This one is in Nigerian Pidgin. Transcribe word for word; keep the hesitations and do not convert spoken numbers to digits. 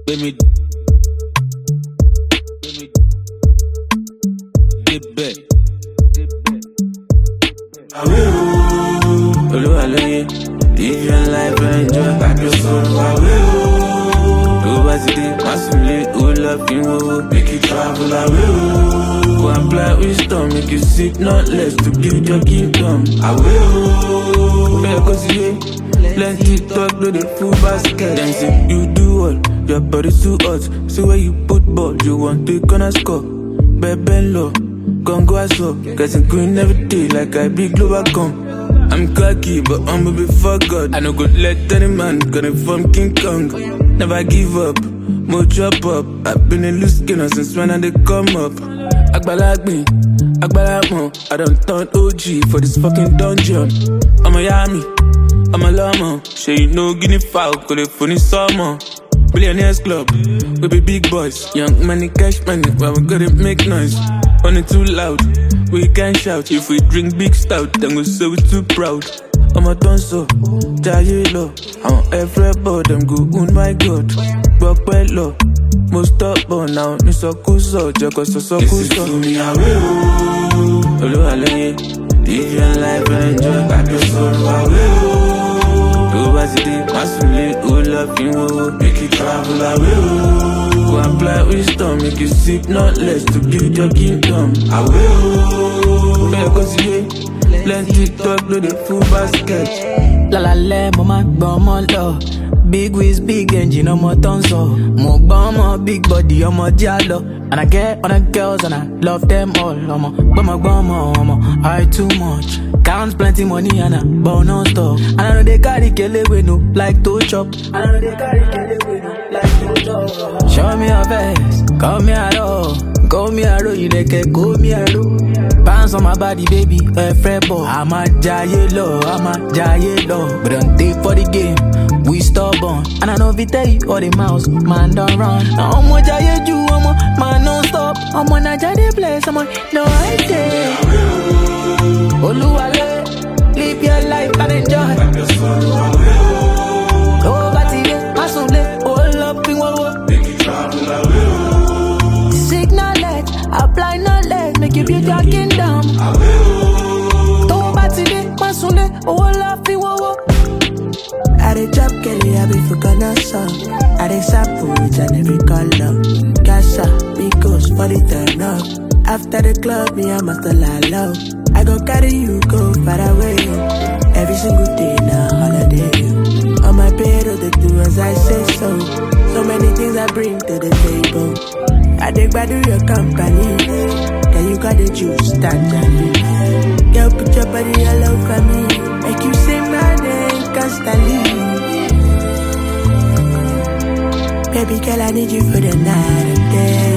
Baby, baby, dip back. I will. Olúwa lóye, live your life and enjoy. Back your soul, I will. Go back to the massively, who love you, oh, make you travel, I will. Go apply wisdom, make you seek not less to build your kingdom, I will. Fair cause you plenty talk, do the full basket. Then say you do all, your body's too hot. So where you put ball, you want to gonna score. Baby low, gon' go as well. Getting green every day like I be global come. I'm cocky, but humble before God. I no go let any man gonna from King Kong. Never give up, more chop up. I've been a loose skinner since when I did come up. Agbalagbe me, Agbalagmo. I done turn O G for this fucking dungeon. I'm a yummy, I'm a llama. Say you know guinea fowl, call it funny summer. Billionaires club, we be big boys. Young money, cash money, but we gotta make noise. On it too loud, we can't shout. If we drink big stout, then we say we too proud. I'm a dancer, Jaye low. I'm everybody, them go, oh my God. But well low, most stubborn now. Ni so kuso, joko so so kuso. This is to me, I will. Olúwa lóye, live your life and enjoy. Back your soul, I will. Go back to the massively, who love you, oh, make you travel, I will. Go apply wisdom, make you seek not less to build your kingdom, I will. Fair cause you plenty talk, do the full basket. La la la, mama, mama, love. Big waist, big engine, I'm a tonso. Mo bama, big body, I'm a giallo. And I get on the girls and I love them all. I'm a bama, bama, I'm a high too much. Count plenty money and I burn non stop. And I know they carry Kelly with no like to chop. And I know they carry Kelly with no like to chop. Show me your face, call me a roll. Go me a roll, you they can go me a roll. Bounce on my body, baby, a fret ball. I'm a giant low, I'm a giant low. But don't take for the game. We stubborn, and I know if you tell you all the mouse, man don't run. Now I'm a giant you, I'm a man non stop. I'm on a giant place, I'm on no idea. Oluwale, live your life and enjoy. Go back to the hustle, all up in one. Make you travel, I will. Seek knowledge, apply knowledge, make you build your kingdom. I will. Go back to the hustle, all up in one. I dey drop Kelly, I be for Ghana song. I dey sample it and every color. Casa, Migos, for the turn up. After the club, me I must lie low. I go carry you, go far away. Every single day now, holiday. On my bed, all they do as I say so. So many things I bring to the table. I dig by do your company. Girl, you got the juice, tangerine. Girl, put your body all over me. Make you say my name constantly. Baby girl, I need you for the night and day.